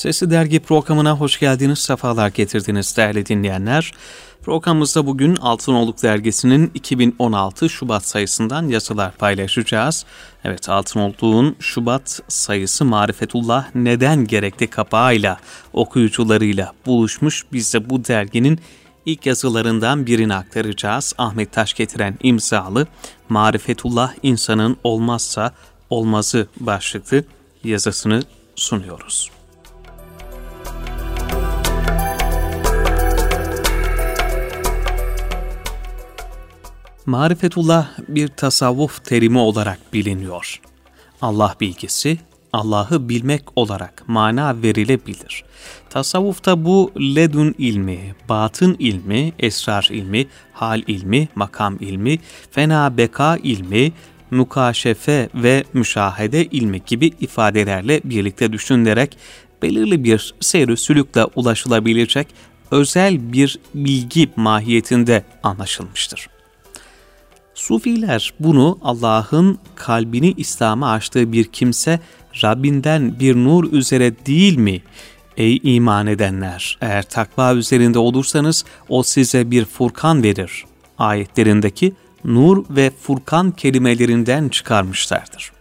Sesli Dergi programına hoş geldiniz, sefalar getirdiniz değerli dinleyenler. Programımızda bugün Altınoluk Dergisi'nin 2016 Şubat sayısından yazılar paylaşacağız. Evet, Altınoluk'un Şubat sayısı Marifetullah Neden Gerekli kapağıyla okuyucularıyla buluşmuş. Biz de bu derginin ilk yazılarından birini aktaracağız. Ahmet Taşgetiren imzalı Marifetullah insanın olmazsa olmazı başlıklı yazısını sunuyoruz. Marifetullah bir tasavvuf terimi olarak biliniyor. Allah bilgisi, Allah'ı bilmek olarak mana verilebilir. Tasavvufta bu ledün ilmi, batın ilmi, esrar ilmi, hal ilmi, makam ilmi, fena beka ilmi, mukaşefe ve müşahede ilmi gibi ifadelerle birlikte düşünülerek belirli bir seyr-i sülükle ulaşılabilecek özel bir bilgi mahiyetinde anlaşılmıştır. Sufiler bunu Allah'ın kalbini İslam'a açtığı bir kimse Rabbinden bir nur üzere değil mi? Ey iman edenler! Eğer takva üzerinde olursanız o size bir Furkan verir. Ayetlerindeki nur ve Furkan kelimelerinden çıkarmışlardır.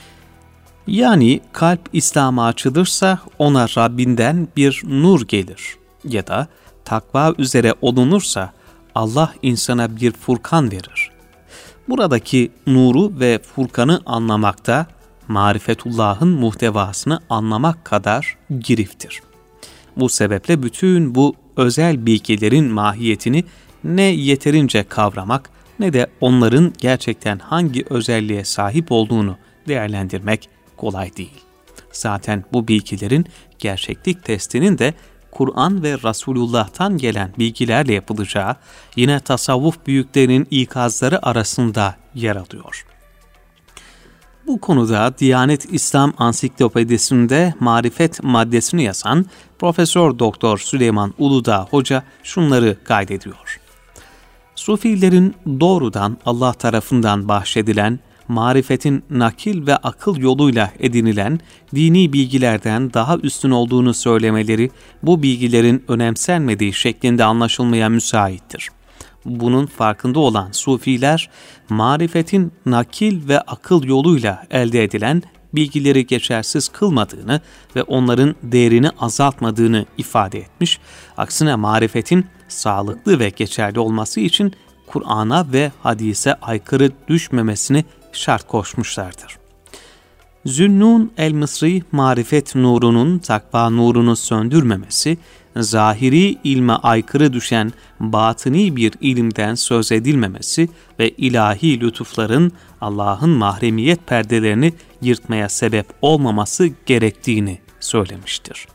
Yani kalp İslam'a açılırsa ona Rabbinden bir nur gelir. Ya da takva üzere olunursa Allah insana bir Furkan verir. Buradaki nuru ve Furkan'ı anlamakta, Marifetullah'ın muhtevasını anlamak kadar giriftir. Bu sebeple bütün bu özel bilgilerin mahiyetini ne yeterince kavramak ne de onların gerçekten hangi özelliğe sahip olduğunu değerlendirmek kolay değil. Zaten bu bilgilerin gerçeklik testinin de Kur'an ve Resulullah'tan gelen bilgilerle yapılacağı yine tasavvuf büyüklerinin ikazları arasında yer alıyor. Bu konuda Diyanet İslam Ansiklopedisi'nde marifet maddesini yazan Profesör Doktor Süleyman Uludağ Hoca şunları kaydediyor. Sufilerin doğrudan Allah tarafından bahşedilen, marifetin nakil ve akıl yoluyla edinilen dini bilgilerden daha üstün olduğunu söylemeleri bu bilgilerin önemsenmediği şeklinde anlaşılmaya müsaittir. Bunun farkında olan Sufiler, marifetin nakil ve akıl yoluyla elde edilen bilgileri geçersiz kılmadığını ve onların değerini azaltmadığını ifade etmiş, aksine marifetin sağlıklı ve geçerli olması için Kur'an'a ve hadise aykırı düşmemesini şart koşmuşlardır. Zünnun el-Mısri marifet nurunun takva nurunu söndürmemesi, zahiri ilme aykırı düşen batıni bir ilimden söz edilmemesi ve ilahi lütufların Allah'ın mahremiyet perdelerini yırtmaya sebep olmaması gerektiğini söylemiştir.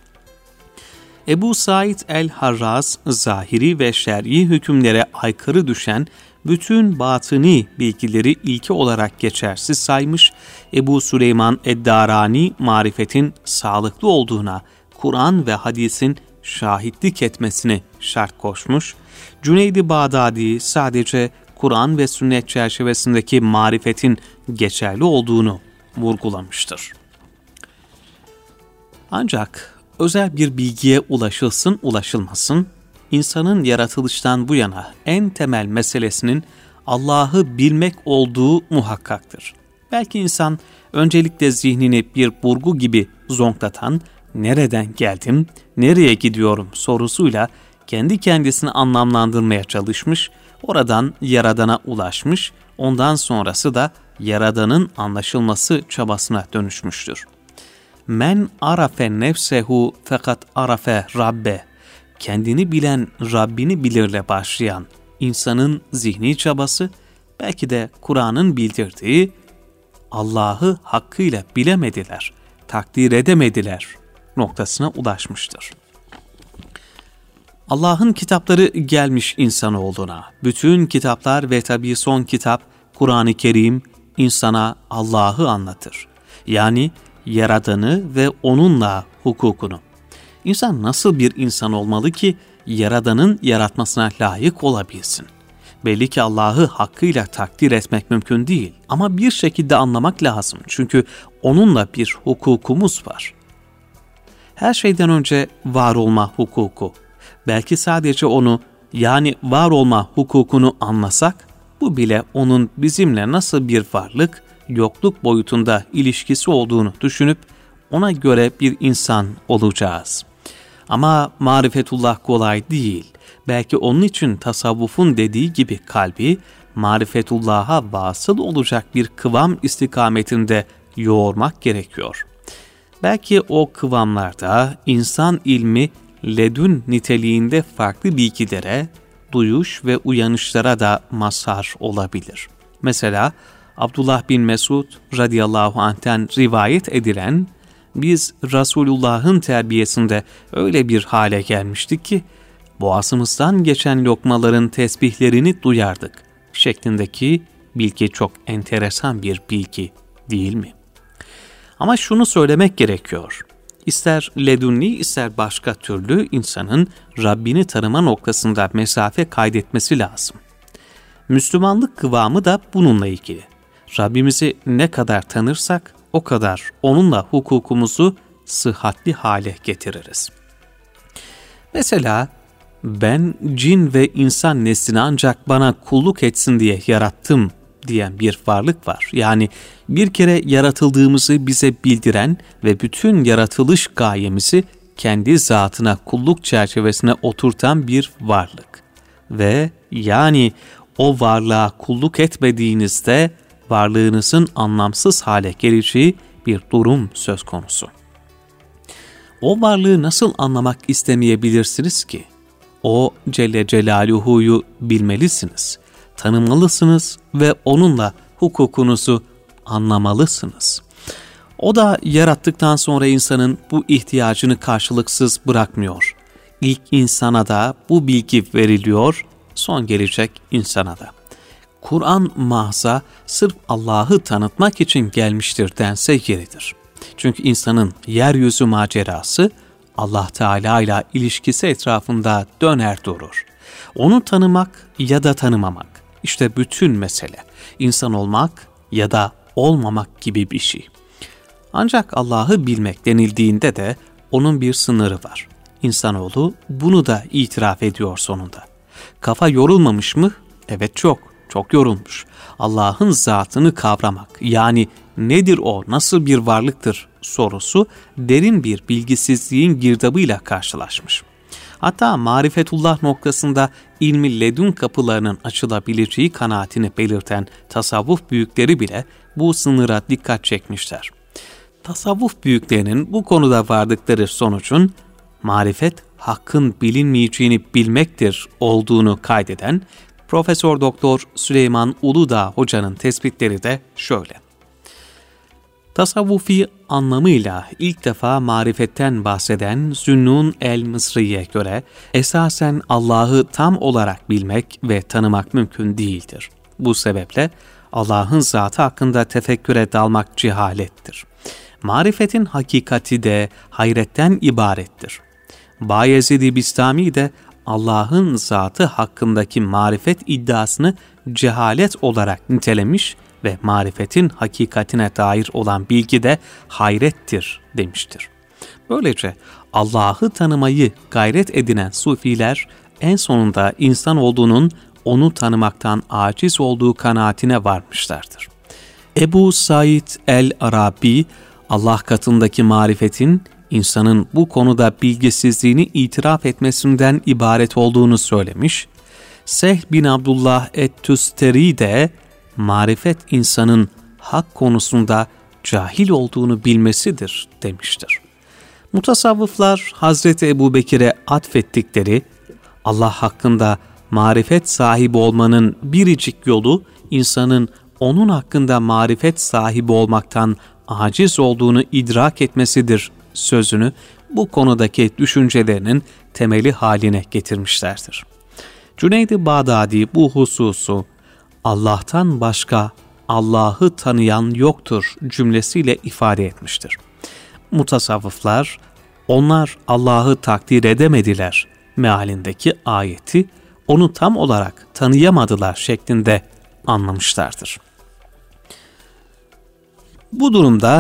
Ebu Said el-Harraz, zahiri ve şer'i hükümlere aykırı düşen bütün batıni bilgileri ilke olarak geçersiz saymış, Ebu Süleyman ed-Darani marifetin sağlıklı olduğuna Kur'an ve hadisin şahitlik etmesini şart koşmuş, Cüneyd-i Bağdadi sadece Kur'an ve sünnet çerçevesindeki marifetin geçerli olduğunu vurgulamıştır. Ancak özel bir bilgiye ulaşılsın ulaşılmasın, İnsanın yaratılıştan bu yana en temel meselesinin Allah'ı bilmek olduğu muhakkaktır. Belki insan öncelikle zihnini bir burgu gibi zonklatan, nereden geldim, nereye gidiyorum sorusuyla kendi kendisini anlamlandırmaya çalışmış, oradan Yaradan'a ulaşmış, ondan sonrası da Yaradan'ın anlaşılması çabasına dönüşmüştür. Men arafe nefsehu fakat arafe rabbe. Kendini bilen Rabbini bilirle başlayan insanın zihni çabası, belki de Kur'an'ın bildirdiği Allah'ı hakkıyla bilemediler, takdir edemediler noktasına ulaşmıştır. Allah'ın kitapları gelmiş insanoğluna. Bütün kitaplar ve tabii son kitap Kur'an-ı Kerim insana Allah'ı anlatır. Yani Yaradan'ı ve onunla hukukunu. İnsan nasıl bir insan olmalı ki Yaradan'ın yaratmasına layık olabilsin? Belli ki Allah'ı hakkıyla takdir etmek mümkün değil ama bir şekilde anlamak lazım çünkü onunla bir hukukumuz var. Her şeyden önce var olma hukuku. Belki sadece onu, yani var olma hukukunu anlasak, bu bile onun bizimle nasıl bir varlık, yokluk boyutunda ilişkisi olduğunu düşünüp ona göre bir insan olacağız. Ama marifetullah kolay değil. Belki onun için tasavvufun dediği gibi kalbi, marifetullah'a vasıl olacak bir kıvam istikametinde yoğurmak gerekiyor. Belki o kıvamlarda insan ilmi ledün niteliğinde farklı bilgilere, duyuş ve uyanışlara da mazhar olabilir. Mesela Abdullah bin Mesud radıyallahu anh'ten rivayet edilen, biz Resulullah'ın terbiyesinde öyle bir hale gelmiştik ki, boğazımızdan geçen lokmaların tesbihlerini duyardık şeklindeki bilgi çok enteresan bir bilgi değil mi? Ama şunu söylemek gerekiyor. İster ledünni ister başka türlü insanın Rabbini tanıma noktasında mesafe kaydetmesi lazım. Müslümanlık kıvamı da bununla ilgili. Rabbimizi ne kadar tanırsak o kadar onunla hukukumuzu sıhhatli hale getiririz. Mesela ben cin ve insan neslini ancak bana kulluk etsin diye yarattım diyen bir varlık var. Yani bir kere yaratıldığımızı bize bildiren ve bütün yaratılış gayemizi kendi zatına kulluk çerçevesine oturtan bir varlık. Ve yani o varlığa kulluk etmediğinizde varlığınızın anlamsız hale geleceği bir durum söz konusu. O varlığı nasıl anlamak istemeyebilirsiniz ki? O Celle Celaluhu'yu bilmelisiniz, tanımalısınız ve onunla hukukunuzu anlamalısınız. O da yarattıktan sonra insanın bu ihtiyacını karşılıksız bırakmıyor. İlk insana da bu bilgi veriliyor, son gelecek insana da. Kur'an mahza sırf Allah'ı tanıtmak için gelmiştir dense yeridir. Çünkü insanın yeryüzü macerası Allah Teala ile ilişkisi etrafında döner durur. Onu tanımak ya da tanımamak, işte bütün mesele. İnsan olmak ya da olmamak gibi bir şey. Ancak Allah'ı bilmek denildiğinde de onun bir sınırı var. İnsanoğlu bunu da itiraf ediyor sonunda. Kafa yorulmamış mı? Evet çok yorulmuş. Allah'ın zatını kavramak, yani nedir o, nasıl bir varlıktır sorusu derin bir bilgisizliğin girdabıyla karşılaşmış. Hatta marifetullah noktasında ilmi ledün kapılarının açılabileceği kanaatini belirten tasavvuf büyükleri bile bu sınıra dikkat çekmişler. Tasavvuf büyüklerinin bu konuda vardıkları sonucun marifet hakkın bilinmeyeceğini bilmektir olduğunu kaydeden Profesör Doktor Süleyman Uludağ Hoca'nın tespitleri de şöyle. Tasavvufi anlamıyla ilk defa marifetten bahseden Zünnun el-Mısri'ye göre esasen Allah'ı tam olarak bilmek ve tanımak mümkün değildir. Bu sebeple Allah'ın zatı hakkında tefekküre dalmak cehalettir. Marifetin hakikati de hayretten ibarettir. Bayezid-i Bistami de Allah'ın zatı hakkındaki marifet iddiasını cehalet olarak nitelemiş ve marifetin hakikatine dair olan bilgi de hayrettir demiştir. Böylece Allah'ı tanımayı gayret edinen sufiler en sonunda insan olduğunun onu tanımaktan aciz olduğu kanaatine varmışlardır. Ebu Said el-Arabi, Allah katındaki marifetin insanın bu konuda bilgisizliğini itiraf etmesinden ibaret olduğunu söylemiş. Sehl bin Abdullah et-Tüsteri de marifet insanın hak konusunda cahil olduğunu bilmesidir demiştir. Mutasavvıflar Hazreti Ebubekir'e atfettikleri Allah hakkında marifet sahibi olmanın biricik yolu insanın onun hakkında marifet sahibi olmaktan aciz olduğunu idrak etmesidir sözünü bu konudaki düşüncelerinin temeli haline getirmişlerdir. Cüneyd-i Bağdadi bu hususu Allah'tan başka Allah'ı tanıyan yoktur cümlesiyle ifade etmiştir. Mutasavvıflar onlar Allah'ı takdir edemediler mealindeki ayeti onu tam olarak tanıyamadılar şeklinde anlamışlardır. Bu durumda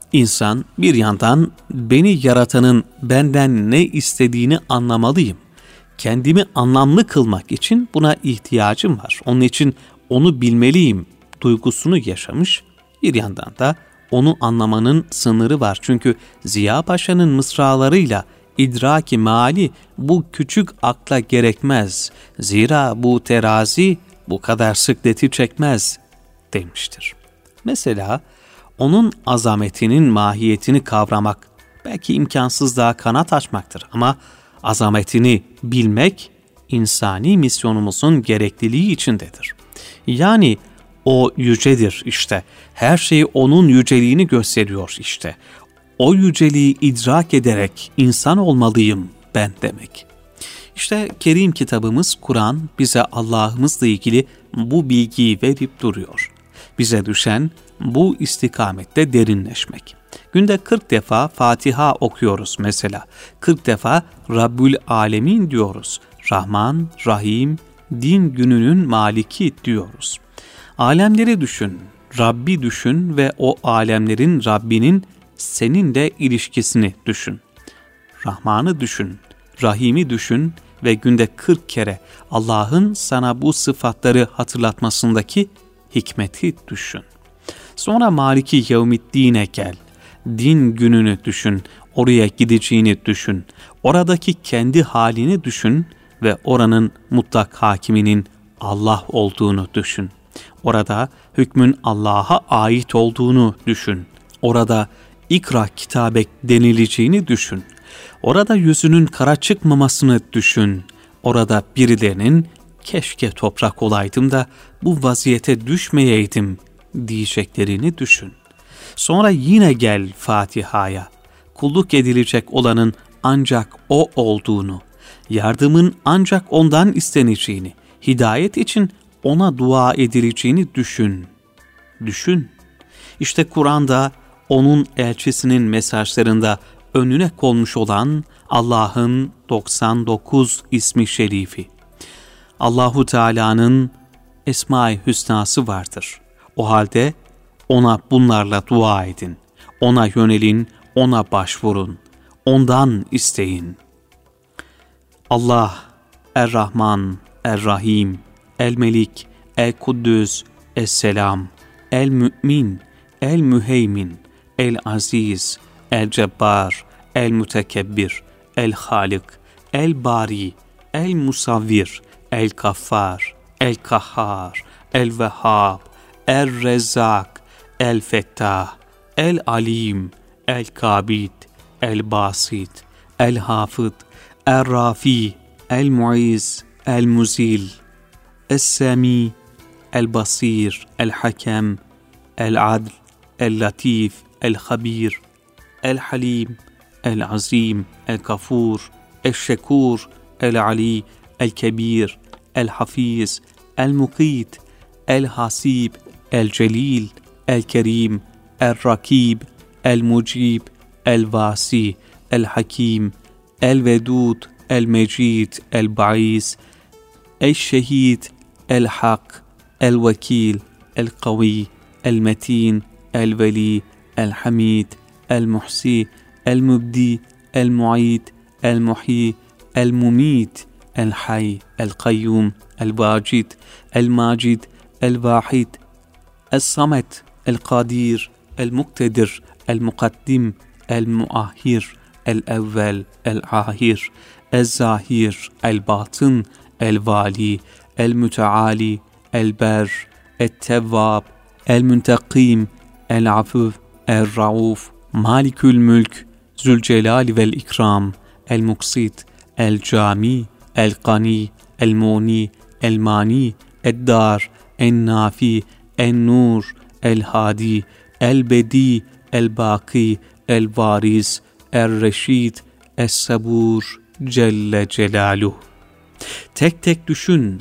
İnsan bir yandan beni yaratanın benden ne istediğini anlamalıyım. Kendimi anlamlı kılmak için buna ihtiyacım var. Onun için onu bilmeliyim duygusunu yaşamış. Bir yandan da onu anlamanın sınırı var. Çünkü Ziya Paşa'nın mısralarıyla idraki mali bu küçük akla gerekmez. Zira bu terazi bu kadar sıkleti çekmez demiştir. Mesela onun azametinin mahiyetini kavramak belki imkansızlığa kanat açmaktır ama azametini bilmek insani misyonumuzun gerekliliği içindedir. Yani o yücedir işte. Her şey onun yüceliğini gösteriyor işte. O yüceliği idrak ederek insan olmalıyım ben demek. İşte Kerim kitabımız Kur'an bize Allah'ımızla ilgili bu bilgiyi verip duruyor. Bize düşen bu istikamette derinleşmek. Günde 40 defa Fatiha okuyoruz mesela. 40 defa Rabbül Alemin diyoruz. Rahman, Rahim, din gününün maliki diyoruz. Alemleri düşün, Rabbi düşün ve o alemlerin Rabbinin seninle ilişkisini düşün. Rahman'ı düşün, Rahim'i düşün ve günde 40 kere Allah'ın sana bu sıfatları hatırlatmasındaki hikmeti düşün. Sonra Maliki Yevmiddin'e gel. Din gününü düşün, oraya gideceğini düşün. Oradaki kendi halini düşün ve oranın mutlak hakiminin Allah olduğunu düşün. Orada hükmün Allah'a ait olduğunu düşün. Orada ikra kitabek denileceğini düşün. Orada yüzünün kara çıkmamasını düşün. Orada birilerinin keşke toprak olaydım da bu vaziyete düşmeyeydim diyeceklerini düşün. Sonra yine gel Fatiha'ya. Kulluk edilecek olanın ancak O olduğunu, yardımın ancak ondan isteneceğini, hidayet için ona dua edileceğini düşün. Düşün. İşte Kur'an'da onun elçisinin mesajlarında önüne konmuş olan Allah'ın 99 ismi şerifi. Allahu Teala'nın Esma-i Hüsnası vardır. O halde ona bunlarla dua edin. Ona yönelin, ona başvurun. Ondan isteyin. Allah, Er-Rahman, Er-Rahim, El-Melik, El-Kuddüs, Es-Selam, El-Mü'min, El-Müheymin, El-Aziz, El-Cebbar, El-Mütekebbir, El-Halik, El-Bari, El-Musavvir, El-Kaffar, El-Kahhar, El-Vehhab, El-Rezzak, El-Fettah, El-Alim, El-Kabid, El-Basit, El-Hafid, El-Rafi, El-Muiz, El-Muzil, El-Sami, El-Basir, El-Hakem, El-Adl, El-Latif, El-Khabir, El-Halim, El-Azim, El-Gafur, El-Şekur, El-Ali, El-Kebir, El-Hafiz, El-Muqit, El-Hasib, El-Celil, El-Kerim, El-Rakib, El-Mujib, El-Vasi, El-Hakim, El-Vedud, El-Mecid, El-Ba'is, El-Şehid, El-Hak, El-Vekil, El-Qawi, El-Metin, El-Veli, El-Hamid, El-Muhsi, El-Mubdi, El-Mu'id, El-Muhi, El-Mumit, El-Hay, El-Qayyum, El-Vacid, El-Macid, El-Vahid, El-Samet, El-Qadir, El-Muktedir, El-Mukaddim, El-Muahhir, El-Evvel, El-Ahir, El-Zahir, El-Batın, El-Vali, El-Müteali, El-Ber, El-Tevvab, El-Müntekim, El-Afuf, El-Rauf, Malikül Mülk, Zülcelal vel-İkram, El-Muksit, El-Cami, El-Gani, El-Muni, El-Mani, El-Dar, El-Nafi, El-Nur, El-Hadi, El-Bedi, El-Baki, El-Variz, El-Reşid, Es-Sabur, Celle Celaluhu. Tek tek düşün,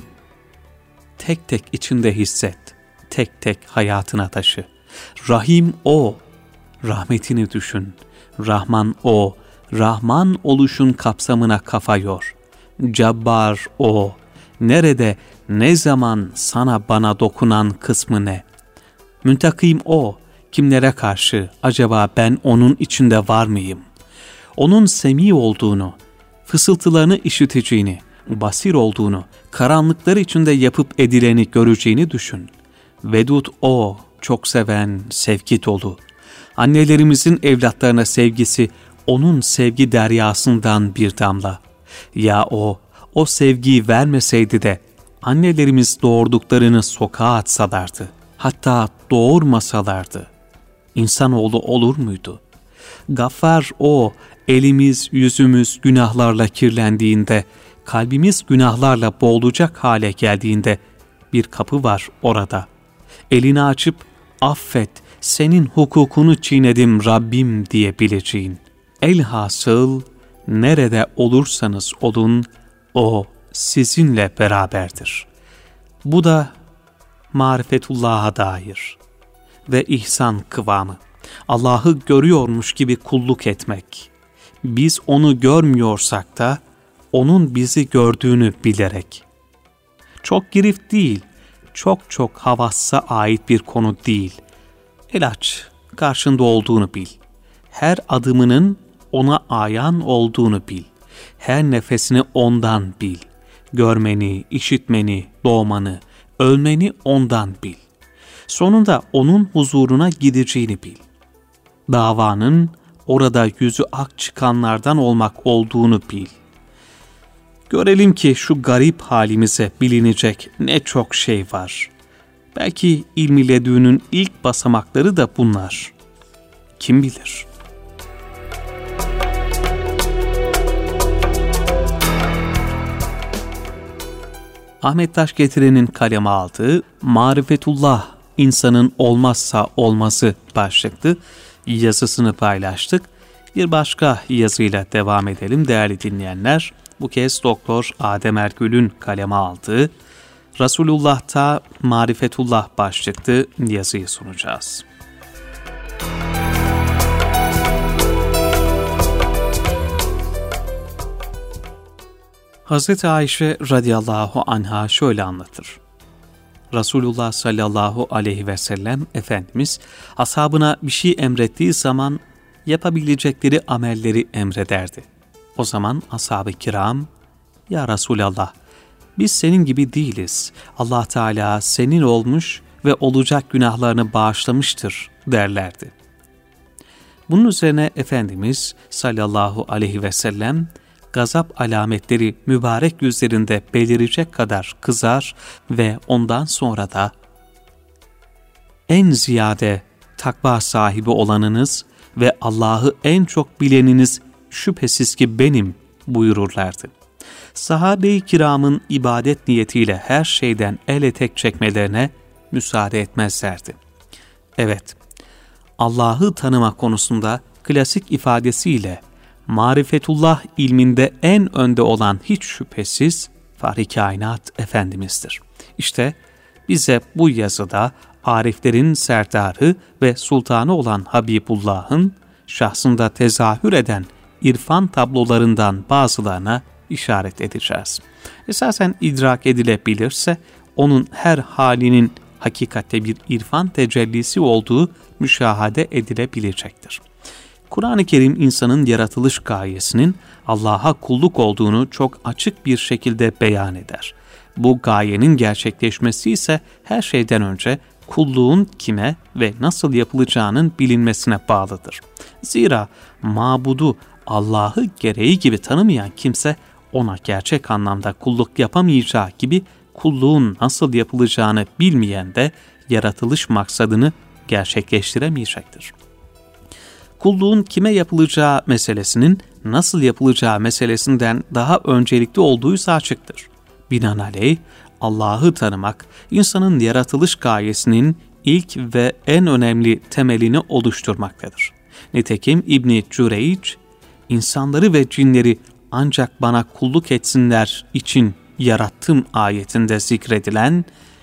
tek tek içinde hisset, tek tek hayatına taşı. Rahim O, rahmetini düşün. Rahman O, Rahman oluşun kapsamına kafa yor. Cabbar O, nerede, ne zaman sana bana dokunan kısmı ne? Müntakim O, Kimlere karşı acaba ben onun içinde var mıyım? Onun semi olduğunu, fısıltılarını işiteceğini, basir olduğunu, karanlıklar içinde yapıp edileni göreceğini düşün. Vedud o, çok seven, sevgi dolu. Annelerimizin evlatlarına sevgisi, onun sevgi deryasından bir damla. Ya o sevgiyi vermeseydi de annelerimiz doğurduklarını sokağa atsalardı, hatta doğurmasalardı, İnsanoğlu olur muydu? Gaffar o, elimiz, yüzümüz günahlarla kirlendiğinde, kalbimiz günahlarla boğulacak hale geldiğinde bir kapı var orada. Elini açıp, affet, senin hukukunu çiğnedim Rabbim diyebileceğin. Elhasıl, nerede olursanız olun, o sizinle beraberdir. Bu da marifetullah'a dair ve ihsan kıvamı. Allah'ı görüyormuş gibi kulluk etmek. Biz onu görmüyorsak da onun bizi gördüğünü bilerek. Çok girift değil, çok havassa ait bir konu değil. El aç, karşında olduğunu bil. Her adımının ona ayan olduğunu bil. Her nefesini ondan bil. Görmeni, işitmeni, doğmanı, ölmeni ondan bil. Sonunda onun huzuruna gideceğini bil. Davanın orada yüzü ak çıkanlardan olmak olduğunu bil. Görelim ki şu garip halimize bilinecek ne çok şey var. Belki ilmi ledünün ilk basamakları da bunlar. Kim bilir? Ahmet Taşgetiren'in kaleme aldığı Marifetullah, insanın olmazsa olmazı başlıklı yazısını paylaştık. Bir başka yazıyla devam edelim değerli dinleyenler. Bu kez Doktor Adem Ergül'ün kaleme aldığı Resulullah'ta Marifetullah başlıklı yazıyı sunacağız. Hazreti Ayşe radıyallahu anha şöyle anlatır. Resulullah sallallahu aleyhi ve sellem Efendimiz ashabına bir şey emrettiği zaman yapabilecekleri amelleri emrederdi. O zaman ashab-ı kiram, "Ya Resulallah, biz senin gibi değiliz. Allah Teala senin olmuş ve olacak günahlarını bağışlamıştır," derlerdi. Bunun üzerine Efendimiz sallallahu aleyhi ve sellem gazap alametleri mübarek yüzlerinde belirecek kadar kızar ve ondan sonra da "En ziyade takva sahibi olanınız ve Allah'ı en çok bileniniz şüphesiz ki benim," buyururlardı. Sahabe-i kiramın ibadet niyetiyle her şeyden el etek çekmelerine müsaade etmezlerdi. Evet, Allah'ı tanıma konusunda klasik ifadesiyle marifetullah ilminde en önde olan hiç şüphesiz Fahri Kainat Efendimiz'dir. İşte bize bu yazıda ariflerin serdarı ve sultanı olan Habibullah'ın şahsında tezahür eden irfan tablolarından bazılarına işaret edeceğiz. Esasen idrak edilebilirse onun her halinin hakikatte bir irfan tecellisi olduğu müşahede edilebilecektir. Kur'an-ı Kerim insanın yaratılış gayesinin Allah'a kulluk olduğunu çok açık bir şekilde beyan eder. Bu gayenin gerçekleşmesi ise her şeyden önce kulluğun kime ve nasıl yapılacağının bilinmesine bağlıdır. Zira mabudu Allah'ı gereği gibi tanımayan kimse ona gerçek anlamda kulluk yapamayacağı gibi kulluğun nasıl yapılacağını bilmeyen de yaratılış maksadını gerçekleştiremeyecektir. Kulluğun kime yapılacağı meselesinin nasıl yapılacağı meselesinden daha öncelikli olduğuysa açıktır. Binaenaleyh Allah'ı tanımak, insanın yaratılış gayesinin ilk ve en önemli temelini oluşturmaktadır. Nitekim İbn-i Cüreyc, insanları ve cinleri ancak bana kulluk etsinler için yarattım ayetinde zikredilen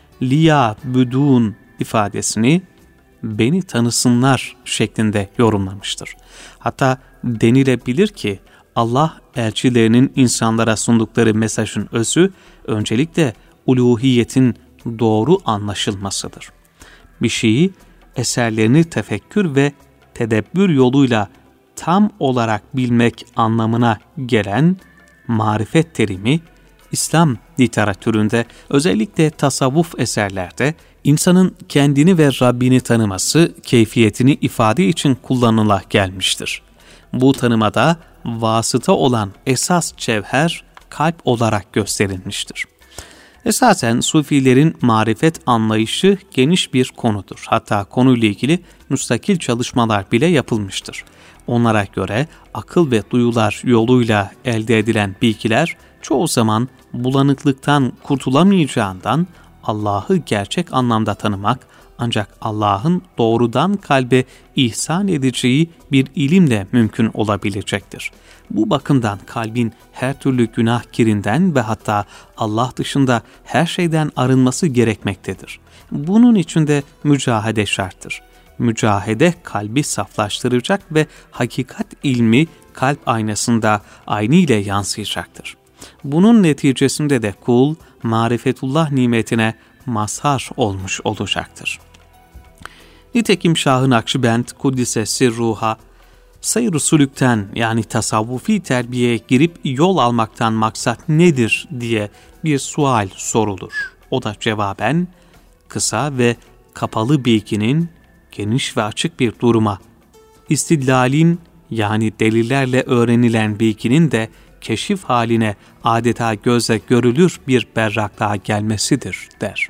liya'budun ifadesini beni tanısınlar şeklinde yorumlamıştır. Hatta denilebilir ki Allah elçilerinin insanlara sundukları mesajın özü öncelikle uluhiyetin doğru anlaşılmasıdır. Bir şeyi eserlerini tefekkür ve tedebbür yoluyla tam olarak bilmek anlamına gelen marifet terimi, İslam literatüründe özellikle tasavvuf eserlerde insanın kendini ve Rabbini tanıması, keyfiyetini ifade için kullanıla gelmiştir. Bu tanımada vasıta olan esas cevher kalp olarak gösterilmiştir. Esasen Sufilerin marifet anlayışı geniş bir konudur. Hatta konuyla ilgili müstakil çalışmalar bile yapılmıştır. Onlara göre akıl ve duyular yoluyla elde edilen bilgiler çoğu zaman bulanıklıktan kurtulamayacağından Allah'ı gerçek anlamda tanımak ancak Allah'ın doğrudan kalbe ihsan edeceği bir ilimle mümkün olabilecektir. Bu bakımdan kalbin her türlü günah kirinden ve hatta Allah dışında her şeyden arınması gerekmektedir. Bunun için de mücahede şarttır. Mücahede kalbi saflaştıracak ve hakikat ilmi kalp aynasında aynı ile yansıyacaktır. Bunun neticesinde de kul, marifetullah nimetine mazhar olmuş olacaktır. Nitekim Şah-ı Nakşibend Kuddisesi Ruha, sayr-ı sülükten yani tasavvufi terbiyeye girip yol almaktan maksat nedir diye bir sual sorulur. O da cevaben, kısa ve kapalı bilginin geniş ve açık bir duruma, istidlalin yani delillerle öğrenilen bilginin de keşif haline adeta gözle görülür bir berraklığa gelmesidir der.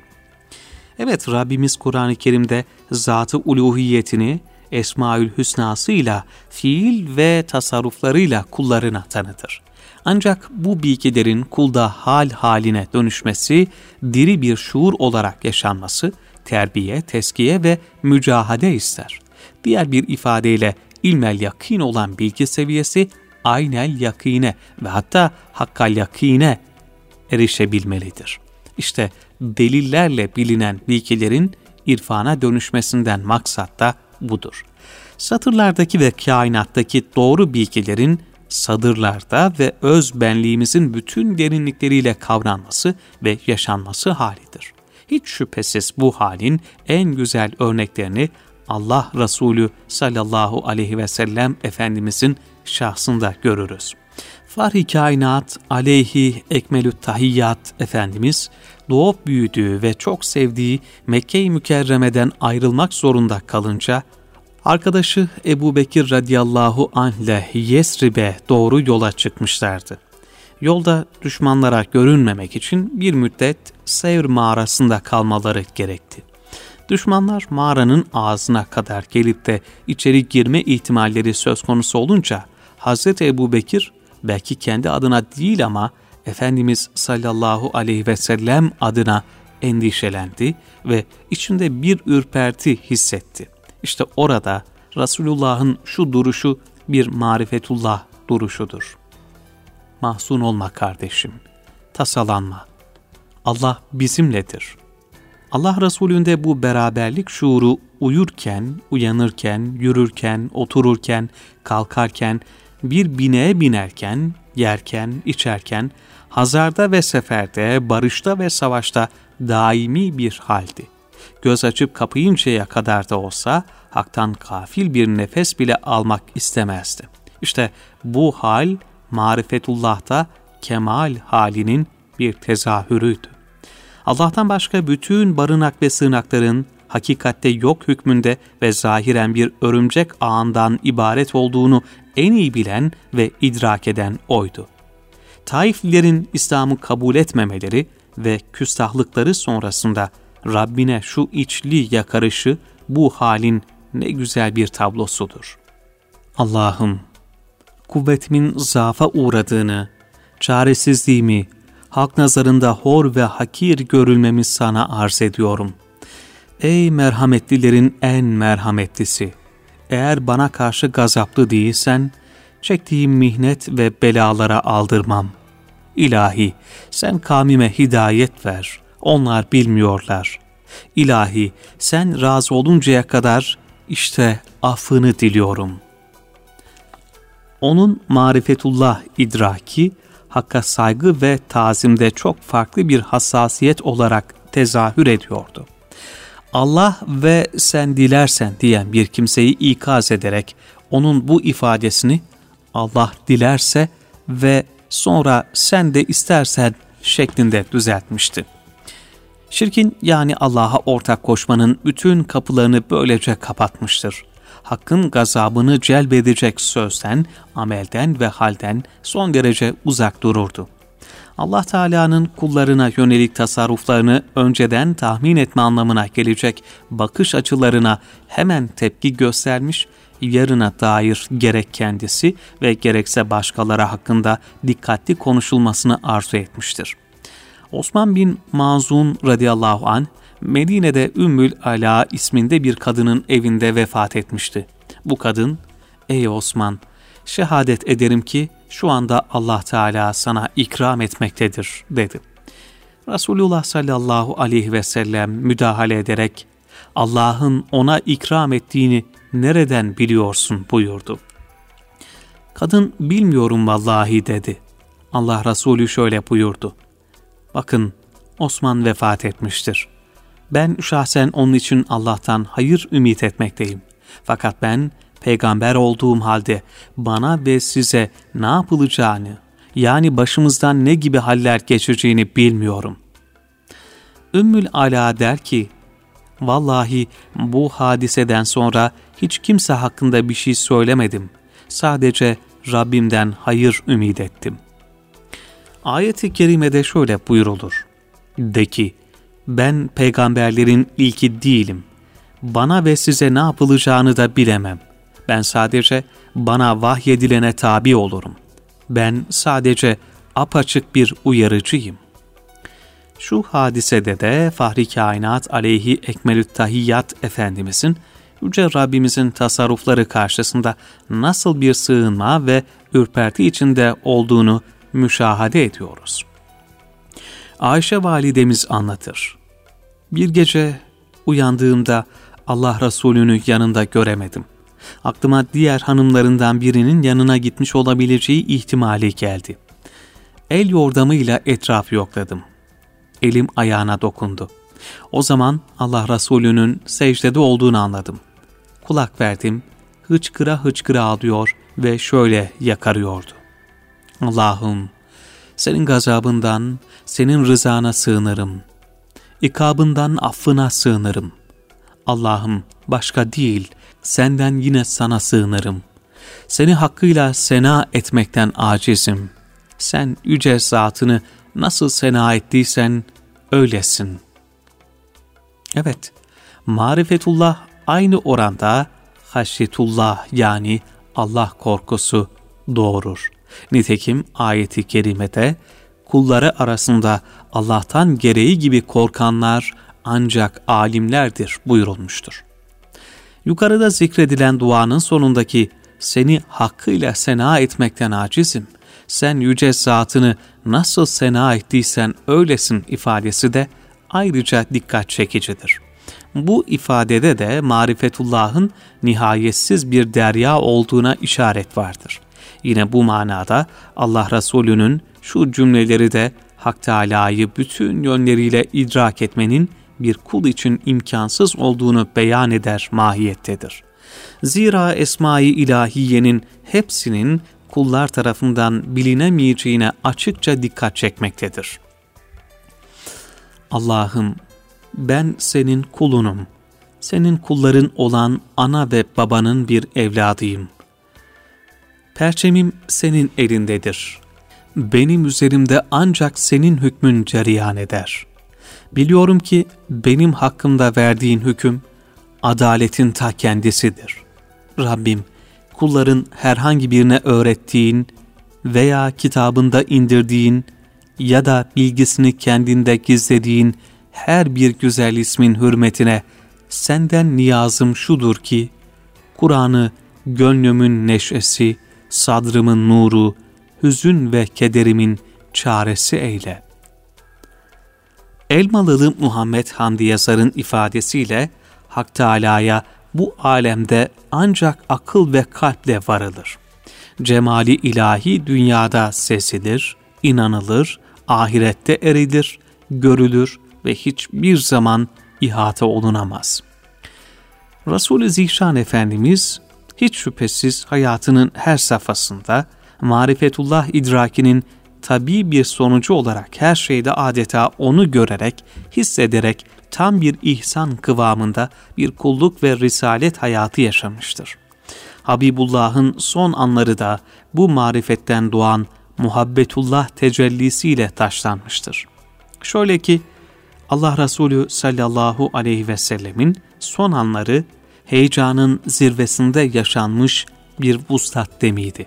Evet, Rabbimiz Kur'an-ı Kerim'de zat-ı uluhiyetini Esmaül Hüsna'sıyla, fiil ve tasarruflarıyla kullarına tanıtır. Ancak bu bilgilerin kulda hal haline dönüşmesi, diri bir şuur olarak yaşanması, terbiye, teskiye ve mücahade ister. Diğer bir ifadeyle ilmel yakin olan bilgi seviyesi, aynel yakine ve hatta hakkal yakine erişebilmelidir. İşte delillerle bilinen bilgilerin irfana dönüşmesinden maksat da budur. Satırlardaki ve kainattaki doğru bilgilerin sadırlarda ve öz benliğimizin bütün derinlikleriyle kavranması ve yaşanması halidir. Hiç şüphesiz bu halin en güzel örneklerini Allah Resulü sallallahu aleyhi ve sellem Efendimizin şahsında görürüz. Fahri kainat aleyhi ekmelü't tahiyyat Efendimiz, doğup büyüdüğü ve çok sevdiği Mekke-i Mükerreme'den ayrılmak zorunda kalınca, arkadaşı Ebu Bekir radıyallahu anh ile Yesrib'e doğru yola çıkmışlardı. Yolda düşmanlara görünmemek için bir müddet Sevr mağarasında kalmaları gerekti. Düşmanlar mağaranın ağzına kadar gelip de içeri girme ihtimalleri söz konusu olunca Hazreti Ebu Bekir belki kendi adına değil ama Efendimiz sallallahu aleyhi ve sellem adına endişelendi ve içinde bir ürperti hissetti. İşte orada Resulullah'ın şu duruşu bir marifetullah duruşudur. Mahzun olma kardeşim, tasalanma. Allah bizimledir. Allah Resulü'nde bu beraberlik şuuru uyurken, uyanırken, yürürken, otururken, kalkarken, bir bineğe binerken, yerken, içerken, hazarda ve seferde, barışta ve savaşta daimi bir haldi. Göz açıp kapayıncaya kadar da olsa haktan gafil bir nefes bile almak istemezdi. İşte bu hal marifetullah'ta kemal halinin bir tezahürüydü. Allah'tan başka bütün barınak ve sığınakların hakikatte yok hükmünde ve zahiren bir örümcek ağından ibaret olduğunu en iyi bilen ve idrak eden oydu. Taiflilerin İslam'ı kabul etmemeleri ve küstahlıkları sonrasında Rabbine şu içli yakarışı bu halin ne güzel bir tablosudur. Allah'ım, kuvvetimin zaafa uğradığını, çaresizliğimi, halk nazarında hor ve hakir görülmemi sana arz ediyorum. Ey merhametlilerin en merhametlisi! Eğer bana karşı gazaplı değilsen, çektiğim mihnet ve belalara aldırmam. İlahi, sen kavmime hidayet ver, onlar bilmiyorlar. İlahi, sen razı oluncaya kadar işte affını diliyorum. Onun marifetullah idraki, Hakk'a saygı ve tazimde çok farklı bir hassasiyet olarak tezahür ediyordu. Allah ve sen dilersen diyen bir kimseyi ikaz ederek onun bu ifadesini Allah dilerse ve sonra sen de istersen şeklinde düzeltmişti. Şirkin yani Allah'a ortak koşmanın bütün kapılarını böylece kapatmıştır. Hakkın gazabını celbedecek sözden, amelden ve halden son derece uzak dururdu. Allah Teala'nın kullarına yönelik tasarruflarını önceden tahmin etme anlamına gelecek bakış açılarına hemen tepki göstermiş, yarına dair gerek kendisi ve gerekse başkaları hakkında dikkatli konuşulmasını arzu etmiştir. Osman bin Mazun radıyallahu anh, Medine'de Ümmül Ala isminde bir kadının evinde vefat etmişti. Bu kadın, "Ey Osman, şehadet ederim ki şu anda Allah Teala sana ikram etmektedir," dedi. Resulullah sallallahu aleyhi ve sellem müdahale ederek, "Allah'ın ona ikram ettiğini nereden biliyorsun?" buyurdu. Kadın, "Bilmiyorum vallahi," dedi. Allah Resulü şöyle buyurdu: "Bakın, Osman vefat etmiştir. Ben şahsen onun için Allah'tan hayır ümit etmekteyim. Fakat ben peygamber olduğum halde bana ve size ne yapılacağını, yani başımızdan ne gibi haller geçeceğini bilmiyorum." Ümmül Ala der ki, "Vallahi bu hadiseden sonra hiç kimse hakkında bir şey söylemedim. Sadece Rabbimden hayır ümit ettim." Ayet-i kerimede şöyle buyurulur: "De ki, ben peygamberlerin ilki değilim. Bana ve size ne yapılacağını da bilemem. Ben sadece bana vahyedilene tabi olurum. Ben sadece apaçık bir uyarıcıyım." Şu hadisede de Fahri Kainat aleyhi ekmelü't tahiyyat Efendimizin Yüce Rabbimizin tasarrufları karşısında nasıl bir sığınma ve ürperti içinde olduğunu müşahede ediyoruz. Ayşe validemiz anlatır: "Bir gece uyandığımda Allah Resulü'nü yanında göremedim. Aklıma diğer hanımlarından birinin yanına gitmiş olabileceği ihtimali geldi. El yordamıyla etrafı yokladım. Elim ayağına dokundu. O zaman Allah Resulü'nün secdede olduğunu anladım. Kulak verdim, hıçkıra hıçkıra ağlıyor ve şöyle yakarıyordu: Allah'ım, senin gazabından, senin rızana sığınırım. İkabından affına sığınırım. Allah'ım, başka değil, senden yine sana sığınırım. Seni hakkıyla sena etmekten acizim. Sen yüce zatını nasıl sena ettiysen öylesin." Evet, marifetullah aynı oranda haşyetullah yani Allah korkusu doğurur. Nitekim ayeti kerimede kulları arasında Allah'tan gereği gibi korkanlar ancak alimlerdir buyurulmuştur. Yukarıda zikredilen duanın sonundaki "Seni hakkıyla sena etmekten acizim, sen yüce zatını nasıl sena ettiysen öylesin" ifadesi de ayrıca dikkat çekicidir. Bu ifadede de marifetullah'ın nihayetsiz bir derya olduğuna işaret vardır. Yine bu manada Allah Resulü'nün şu cümleleri de Hak Teâlâ'yı bütün yönleriyle idrak etmenin bir kul için imkansız olduğunu beyan eder mahiyettedir. Zira Esma-i İlahiye'nin hepsinin kullar tarafından bilinemeyeceğine açıkça dikkat çekmektedir. Allah'ım, ben senin kulunum. Senin kulların olan ana ve babanın bir evladıyım. Perçemim senin elindedir. Benim üzerimde ancak senin hükmün cereyan eder. Biliyorum ki benim hakkımda verdiğin hüküm adaletin ta kendisidir. Rabbim, kulların herhangi birine öğrettiğin veya kitabında indirdiğin ya da bilgisini kendinde gizlediğin her bir güzel ismin hürmetine senden niyazım şudur ki, Kur'an'ı gönlümün neşesi, sadrımın nuru, hüzün ve kederimin çaresi eyle. Elmalılı Muhammed Hamdi Yazar'ın ifadesiyle Hak Teâlâ'ya bu alemde ancak akıl ve kalple varılır. Cemali ilahi dünyada sesilir, inanılır, ahirette erilir, görülür ve hiçbir zaman ihate olunamaz. Resul-i Zişan Efendimiz hiç şüphesiz hayatının her safhasında marifetullah idrakinin tabii bir sonucu olarak her şeyde adeta onu görerek, hissederek tam bir ihsan kıvamında bir kulluk ve risalet hayatı yaşamıştır. Habibullah'ın son anları da bu marifetten doğan muhabbetullah tecellisiyle taşlanmıştır. Şöyle ki Allah Resulü sallallahu aleyhi ve sellemin son anları heyecanın zirvesinde yaşanmış bir vuslat demiydi.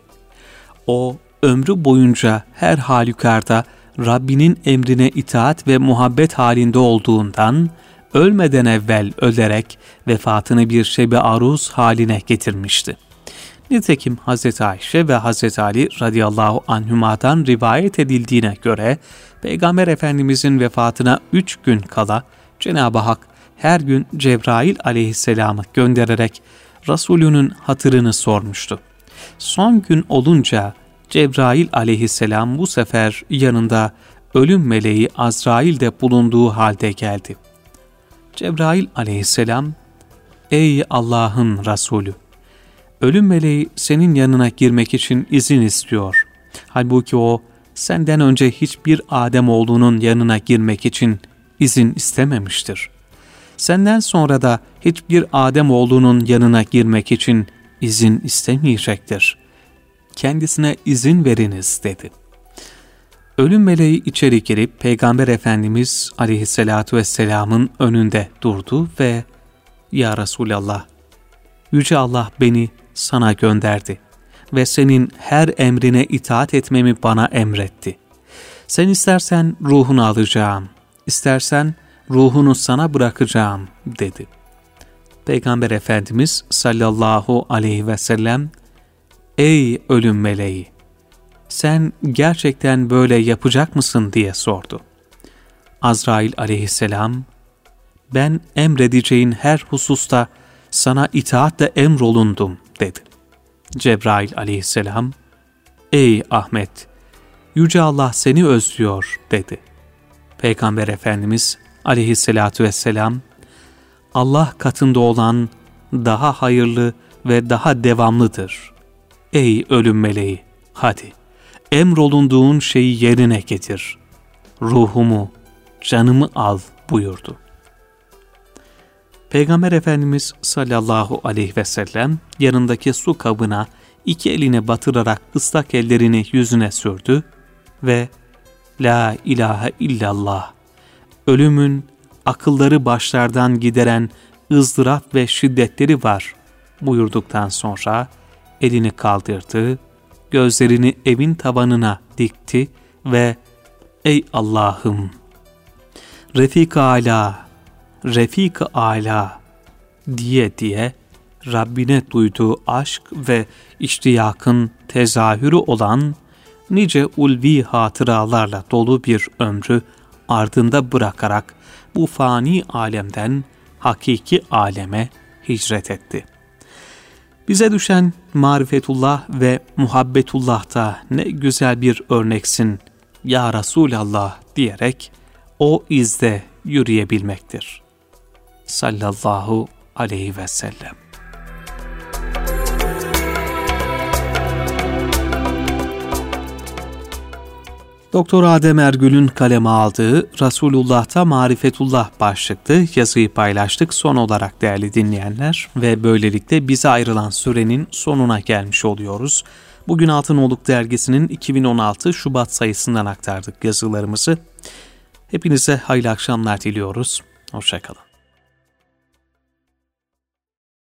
O ömrü boyunca her halükarda Rabbinin emrine itaat ve muhabbet halinde olduğundan ölmeden evvel ölerek vefatını bir şebi aruz haline getirmişti. Nitekim Hz. Ayşe ve Hz. Ali radıyallahu anhümadan rivayet edildiğine göre Peygamber Efendimizin vefatına 3 gün kala Cenab-ı Hak her gün Cebrail aleyhisselamı göndererek Resulünün hatırını sormuştu. Son gün olunca Cebrail aleyhisselam bu sefer yanında ölüm meleği Azrail de bulunduğu halde geldi. Cebrail aleyhisselam, "Ey Allah'ın Resulü, ölüm meleği senin yanına girmek için izin istiyor. Halbuki o senden önce hiçbir Ademoğlunun yanına girmek için izin istememiştir. Senden sonra da hiçbir Ademoğlunun yanına girmek için izin istemeyecektir. Kendisine izin veriniz," dedi. Ölüm meleği içeri girip Peygamber Efendimiz aleyhissalatu vesselamın önünde durdu ve "Ya Resulallah, Yüce Allah beni sana gönderdi ve senin her emrine itaat etmemi bana emretti. Sen istersen ruhunu alacağım, istersen ruhunu sana bırakacağım," dedi. Peygamber Efendimiz sallallahu aleyhi ve sellem, "Ey ölüm meleği, sen gerçekten böyle yapacak mısın?" diye sordu. Azrail aleyhisselam, "Ben emredeceğin her hususta sana itaatle emrolundum," dedi. Cebrail aleyhisselam, "Ey Ahmet, Yüce Allah seni özlüyor," dedi. Peygamber Efendimiz aleyhissalatu vesselam, "Allah katında olan daha hayırlı ve daha devamlıdır. Ey ölüm meleği, hadi emrolunduğun şeyi yerine getir. Ruhumu, canımı al," buyurdu. Peygamber Efendimiz sallallahu aleyhi ve sellem yanındaki su kabına 2 elini batırarak ıslak ellerini yüzüne sürdü ve "La ilahe illallah, ölümün akılları başlardan gideren ızdırap ve şiddetleri var," buyurduktan sonra elini kaldırdı, gözlerini evin tavanına dikti ve "Ey Allah'ım, Refik-i Âlâ, Refik-i Âlâ" diye Rabbine duyduğu aşk ve iştiyakın tezahürü olan nice ulvi hatıralarla dolu bir ömrü ardında bırakarak bu fani alemden hakiki aleme hicret etti. Bize düşen marifetullah ve muhabbetullah'ta ne güzel bir örneksin ya Resulallah diyerek o izde yürüyebilmektir. Sallallahu aleyhi ve sellem. Doktor Adem Ergül'ün kaleme aldığı Resulullah'ta Marifetullah başlıklı yazıyı paylaştık son olarak değerli dinleyenler ve böylelikle bize ayrılan sürenin sonuna gelmiş oluyoruz. Bugün Altınoluk Dergisi'nin 2016 Şubat sayısından aktardık yazılarımızı. Hepinize hayırlı akşamlar diliyoruz. Hoşça kalın.